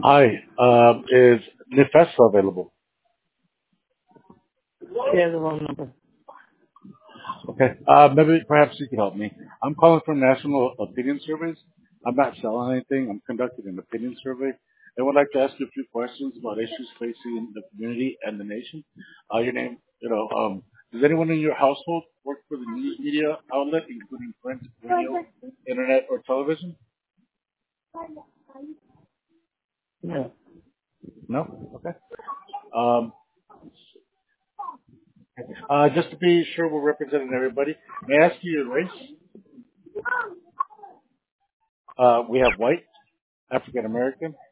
Hi, is Nifessa available? She has the wrong number. Okay, maybe perhaps you could help me. I'm calling from National Opinion Surveys. I'm not selling anything. I'm conducting an opinion survey and would like to ask you a few questions about issues facing the community and the nation. Your name, does anyone in your household work for the news media outlet, including print, radio, internet, or television? No. No? Okay. Um, just to be sure we're representing everybody, may I ask you your race? We have white, African American,